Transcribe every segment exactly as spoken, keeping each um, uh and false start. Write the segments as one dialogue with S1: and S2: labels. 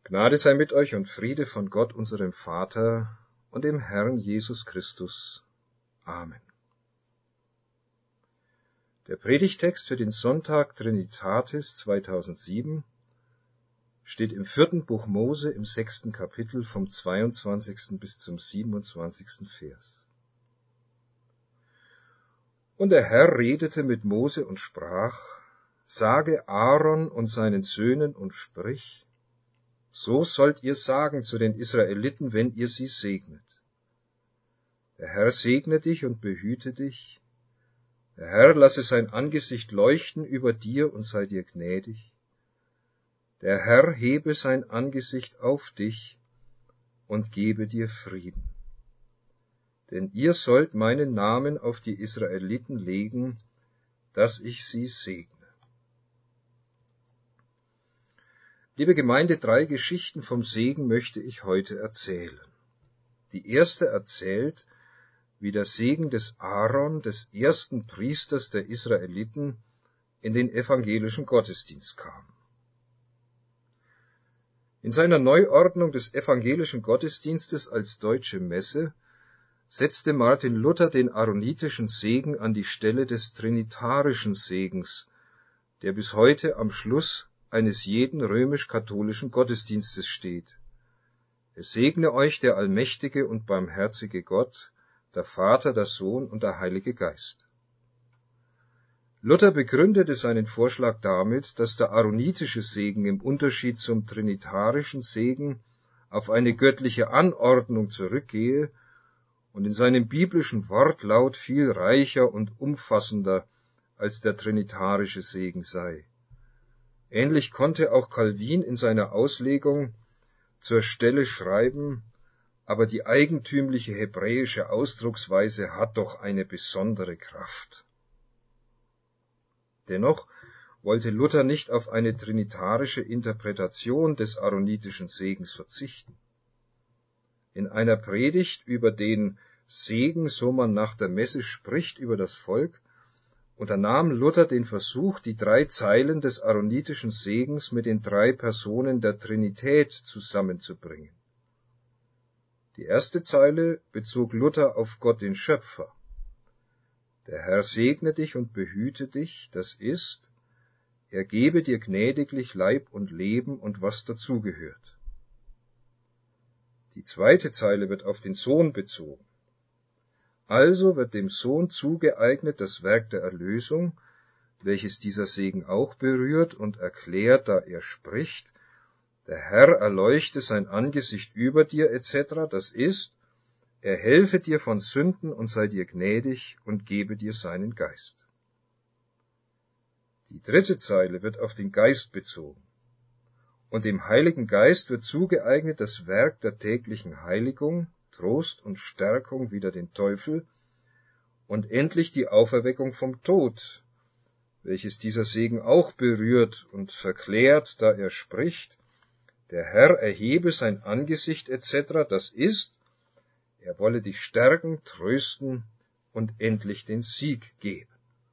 S1: Gnade sei mit euch und Friede von Gott, unserem Vater und dem Herrn Jesus Christus. Amen. Der Predigtext für den Sonntag Trinitatis zweitausendsieben steht im vierten Buch Mose im sechsten Kapitel vom zweiundzwanzigsten bis zum siebenundzwanzigsten Vers. Und der Herr redete mit Mose und sprach: Sage Aaron und seinen Söhnen und sprich: So sollt ihr sagen zu den Israeliten, wenn ihr sie segnet. Der Herr segne dich und behüte dich. Der Herr lasse sein Angesicht leuchten über dir und sei dir gnädig. Der Herr hebe sein Angesicht auf dich und gebe dir Frieden. Denn ihr sollt meinen Namen auf die Israeliten legen, dass ich sie segne. Liebe Gemeinde, drei Geschichten vom Segen möchte ich heute erzählen. Die erste erzählt, wie der Segen des Aaron, des ersten Priesters der Israeliten, in den evangelischen Gottesdienst kam. In seiner Neuordnung des evangelischen Gottesdienstes als deutsche Messe setzte Martin Luther den aaronitischen Segen an die Stelle des trinitarischen Segens, der bis heute am Schluss eines jeden römisch-katholischen Gottesdienstes steht. Es segne euch der allmächtige und barmherzige Gott, der Vater, der Sohn und der Heilige Geist. Luther begründete seinen Vorschlag damit, dass der aaronitische Segen im Unterschied zum trinitarischen Segen auf eine göttliche Anordnung zurückgehe und in seinem biblischen Wortlaut viel reicher und umfassender als der trinitarische Segen sei. Ähnlich konnte auch Calvin in seiner Auslegung zur Stelle schreiben: Aber die eigentümliche hebräische Ausdrucksweise hat doch eine besondere Kraft. Dennoch wollte Luther nicht auf eine trinitarische Interpretation des aaronitischen Segens verzichten. In einer Predigt über den Segen, so man nach der Messe spricht, über das Volk, unternahm Luther den Versuch, die drei Zeilen des aaronitischen Segens mit den drei Personen der Trinität zusammenzubringen. Die erste Zeile bezog Luther auf Gott den Schöpfer. Der Herr segne dich und behüte dich, das ist, er gebe dir gnädiglich Leib und Leben und was dazugehört. Die zweite Zeile wird auf den Sohn bezogen. Also wird dem Sohn zugeeignet das Werk der Erlösung, welches dieser Segen auch berührt und erklärt, da er spricht: Der Herr erleuchte sein Angesicht über dir et cetera, das ist, er helfe dir von Sünden und sei dir gnädig und gebe dir seinen Geist. Die dritte Zeile wird auf den Geist bezogen. Und dem Heiligen Geist wird zugeeignet das Werk der täglichen Heiligung, Trost und Stärkung wider den Teufel und endlich die Auferweckung vom Tod, welches dieser Segen auch berührt und verklärt, da er spricht: Der Herr erhebe sein Angesicht et cetera, das ist, er wolle dich stärken, trösten und endlich den Sieg geben.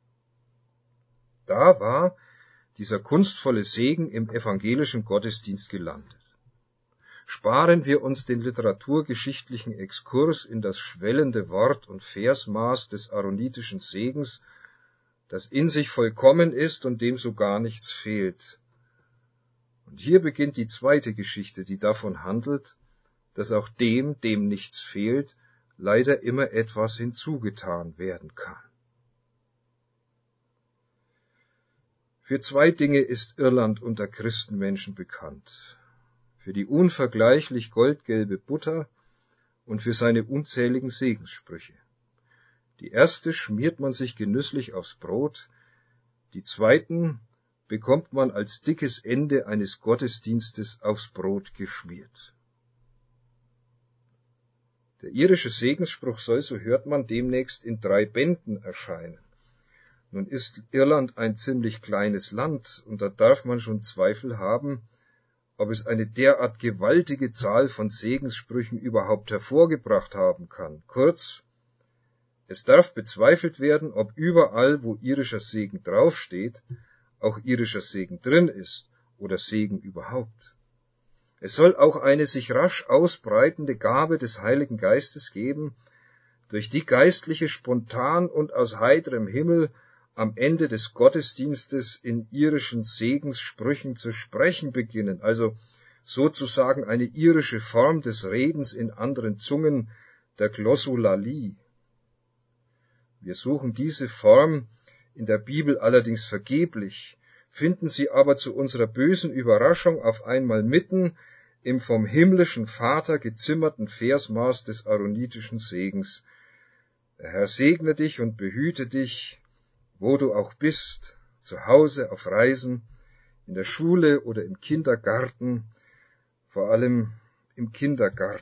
S1: Da war dieser kunstvolle Segen im evangelischen Gottesdienst gelandet. Sparen wir uns den literaturgeschichtlichen Exkurs in das schwellende Wort- und Versmaß des aaronitischen Segens, das in sich vollkommen ist und dem so gar nichts fehlt. Und hier beginnt die zweite Geschichte, die davon handelt, dass auch dem, dem nichts fehlt, leider immer etwas hinzugetan werden kann. Für zwei Dinge ist Irland unter Christenmenschen bekannt: Für die unvergleichlich goldgelbe Butter und für seine unzähligen Segenssprüche. Die erste schmiert man sich genüsslich aufs Brot, die zweiten bekommt man als dickes Ende eines Gottesdienstes aufs Brot geschmiert. Der irische Segensspruch soll, so hört man, demnächst in drei Bänden erscheinen. Nun ist Irland ein ziemlich kleines Land, und da darf man schon Zweifel haben, ob es eine derart gewaltige Zahl von Segenssprüchen überhaupt hervorgebracht haben kann. Kurz, es darf bezweifelt werden, ob überall, wo irischer Segen draufsteht, auch irischer Segen drin ist oder Segen überhaupt. Es soll auch eine sich rasch ausbreitende Gabe des Heiligen Geistes geben, durch die Geistliche spontan und aus heiterem Himmel am Ende des Gottesdienstes in irischen Segenssprüchen zu sprechen beginnen, also sozusagen eine irische Form des Redens in anderen Zungen, der Glossolalie. Wir suchen diese Form in der Bibel allerdings vergeblich, finden sie aber zu unserer bösen Überraschung auf einmal mitten im vom himmlischen Vater gezimmerten Versmaß des aaronitischen Segens. Der Herr segne dich und behüte dich, wo du auch bist, zu Hause, auf Reisen, in der Schule oder im Kindergarten, vor allem im Kindergarten.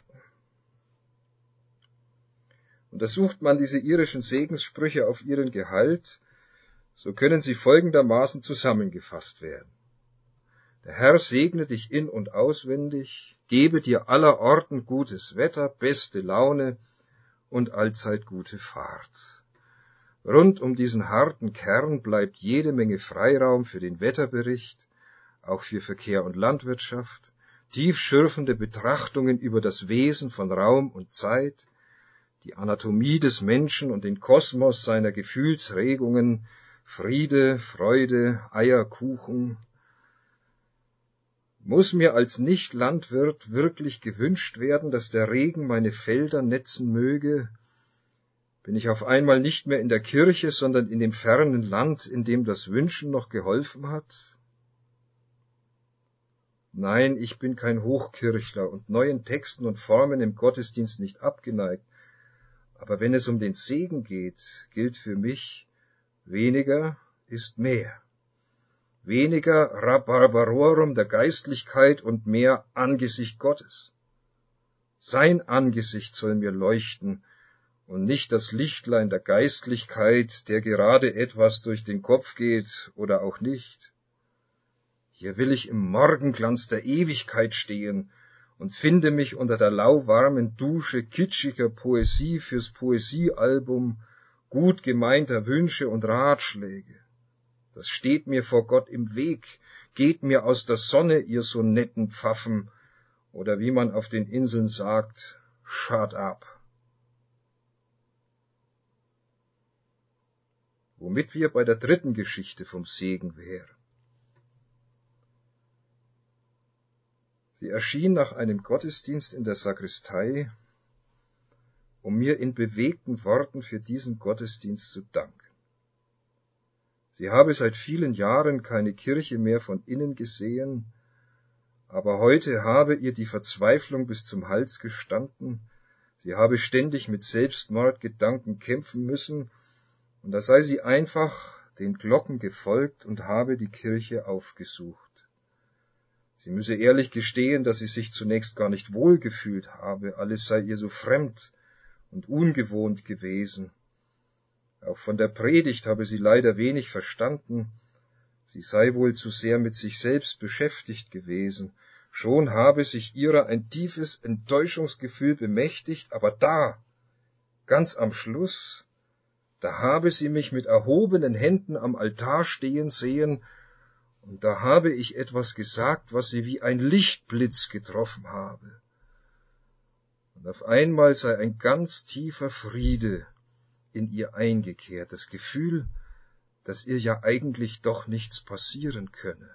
S1: Untersucht man diese irischen Segenssprüche auf ihren Gehalt, so können sie folgendermaßen zusammengefasst werden. Der Herr segne dich in- und auswendig, gebe dir allerorten gutes Wetter, beste Laune und allzeit gute Fahrt. Rund um diesen harten Kern bleibt jede Menge Freiraum für den Wetterbericht, auch für Verkehr und Landwirtschaft, tiefschürfende Betrachtungen über das Wesen von Raum und Zeit, die Anatomie des Menschen und den Kosmos seiner Gefühlsregungen, Friede, Freude, Eierkuchen. Muss mir als Nicht-Landwirt wirklich gewünscht werden, dass der Regen meine Felder netzen möge? Bin ich auf einmal nicht mehr in der Kirche, sondern in dem fernen Land, in dem das Wünschen noch geholfen hat? Nein, ich bin kein Hochkirchler und neuen Texten und Formen im Gottesdienst nicht abgeneigt. Aber wenn es um den Segen geht, gilt für mich, weniger ist mehr. Weniger Rabarbarorum der Geistlichkeit und mehr Angesicht Gottes. Sein Angesicht soll mir leuchten und nicht das Lichtlein der Geistlichkeit, der gerade etwas durch den Kopf geht oder auch nicht. Hier will ich im Morgenglanz der Ewigkeit stehen und finde mich unter der lauwarmen Dusche kitschiger Poesie fürs Poesiealbum, gut gemeinter Wünsche und Ratschläge. Das steht mir vor Gott im Weg, geht mir aus der Sonne, ihr so netten Pfaffen, oder wie man auf den Inseln sagt, shut up. Womit wir bei der dritten Geschichte vom Segen wären. Sie erschien nach einem Gottesdienst in der Sakristei, um mir in bewegten Worten für diesen Gottesdienst zu danken. Sie habe seit vielen Jahren keine Kirche mehr von innen gesehen, aber heute habe ihr die Verzweiflung bis zum Hals gestanden, sie habe ständig mit Selbstmordgedanken kämpfen müssen, und da sei sie einfach den Glocken gefolgt und habe die Kirche aufgesucht. Sie müsse ehrlich gestehen, dass sie sich zunächst gar nicht wohlgefühlt habe, alles sei ihr so fremd und ungewohnt gewesen. Auch von der Predigt habe sie leider wenig verstanden, sie sei wohl zu sehr mit sich selbst beschäftigt gewesen. Schon habe sich ihrer ein tiefes Enttäuschungsgefühl bemächtigt, aber da, ganz am Schluss, da habe sie mich mit erhobenen Händen am Altar stehen sehen, und da habe ich etwas gesagt, was sie wie ein Lichtblitz getroffen habe. Und auf einmal sei ein ganz tiefer Friede in ihr eingekehrt, das Gefühl, dass ihr ja eigentlich doch nichts passieren könne.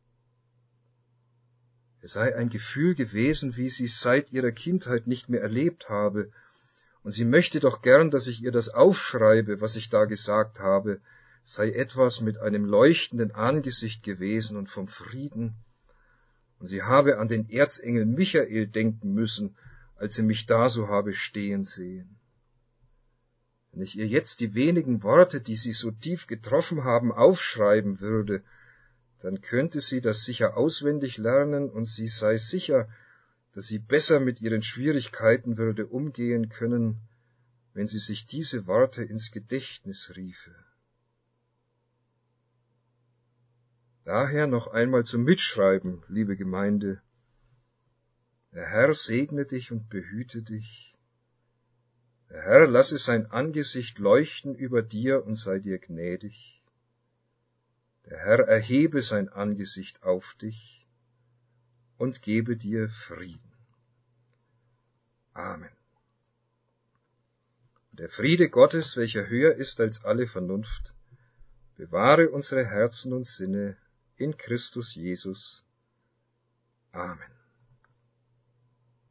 S1: Es sei ein Gefühl gewesen, wie sie es seit ihrer Kindheit nicht mehr erlebt habe, und sie möchte doch gern, dass ich ihr das aufschreibe, was ich da gesagt habe, sei etwas mit einem leuchtenden Angesicht gewesen und vom Frieden, und sie habe an den Erzengel Michael denken müssen, als sie mich da so habe stehen sehen. Wenn ich ihr jetzt die wenigen Worte, die sie so tief getroffen haben, aufschreiben würde, dann könnte sie das sicher auswendig lernen, und sie sei sicher, dass sie besser mit ihren Schwierigkeiten würde umgehen können, wenn sie sich diese Worte ins Gedächtnis riefe. Daher noch einmal zum Mitschreiben, liebe Gemeinde. Der Herr segne dich und behüte dich. Der Herr lasse sein Angesicht leuchten über dir und sei dir gnädig. Der Herr erhebe sein Angesicht auf dich und gebe dir Frieden. Amen. Der Friede Gottes, welcher höher ist als alle Vernunft, bewahre unsere Herzen und Sinne in Christus Jesus. Amen.